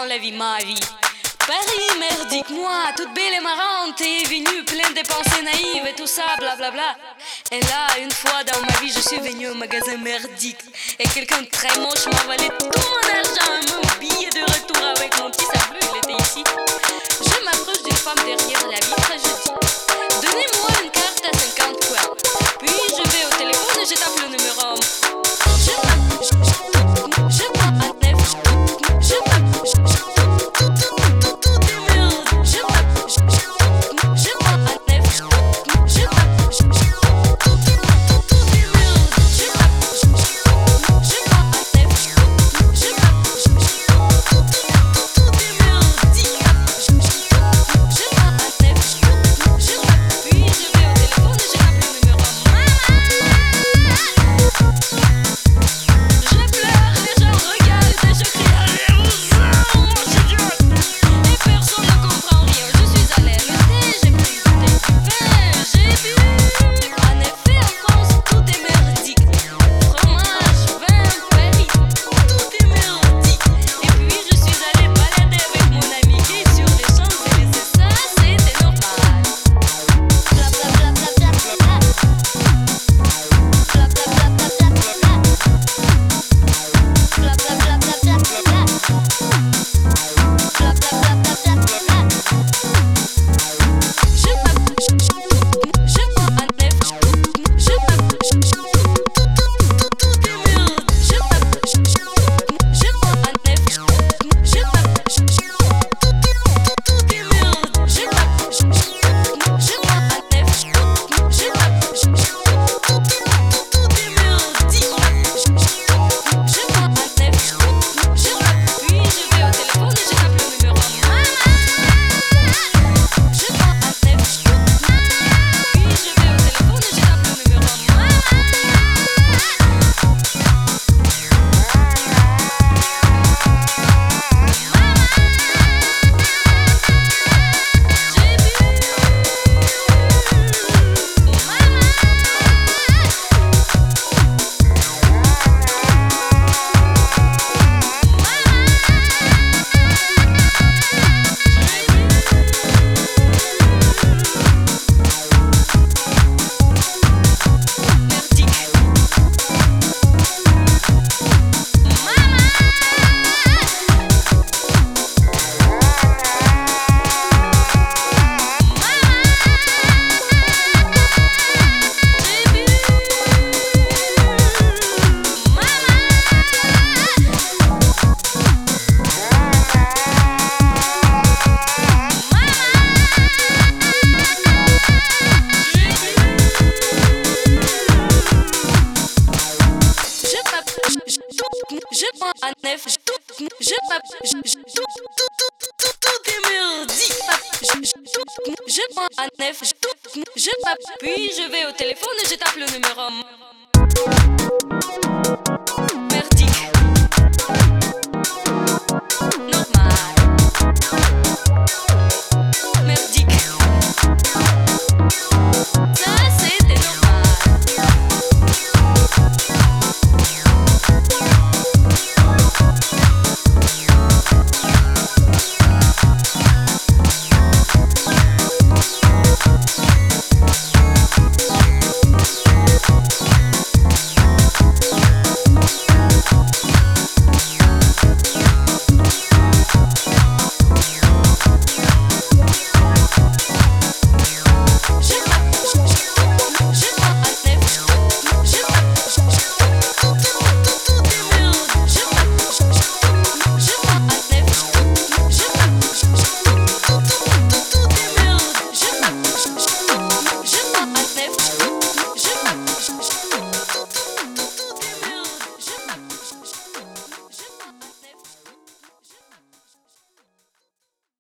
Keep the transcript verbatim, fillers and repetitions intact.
la vie, ma vie. Paris merdique, moi, toute belle et marrante, t'es venue pleine de pensées naïves et tout ça, blablabla. Bla bla. Et là, une fois dans ma vie, je suis venue au magasin merdique et quelqu'un de très moche m'a volé tout mon argent, mon billet de retour avec mon petit sableux, il était ici. Je m'approche d'une femme derrière la vitre et je dis: donnez-moi une carte à cinquante coins. Puis je vais au téléphone et je tape le numéro. Je je je je prends un neuf, je je je je prends un neuf, je tout, je pape, je je tout, tout, tout, tout, tout, tout est merdique. Je je tout, je prends un neuf, je tout, je pape, puis je vais au téléphone et je tape le numéro.